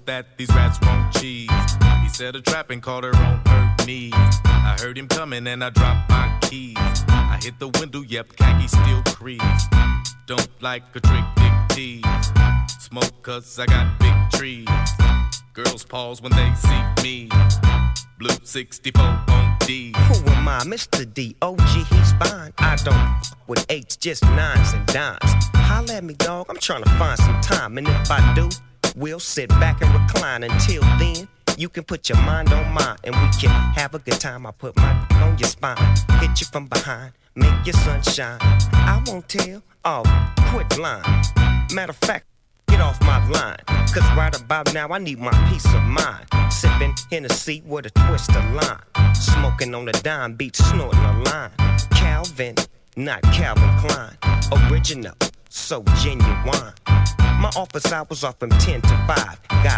that these rats won't cheese. He set a trap and caught her on her knees. I heard him coming and I dropped my keys. I hit the window, yep, khaki still crease. Don't like a trick, dick tease. Smoke cause I got big trees. Girls pause when they see me. Blue 64 on D. Who am I? Mr. D.O.G. He's fine. I don't f with eights, just nines and dimes. Holla at me, dog. I'm trying to find some time. And if I do, we'll sit back and recline. Until then, you can put your mind on mine and we can have a good time. I put my on your spine, hit you from behind, make your sunshine. I won't tell. Oh, quit lying. Matter of fact, get off my line. Cause right about now I need my peace of mind. Sipping Hennessy with a twist of lime. Smoking on the dime beat, snorting a line. Calvin, not Calvin Klein. Original, so genuine. My office hours are from 10 to 5. God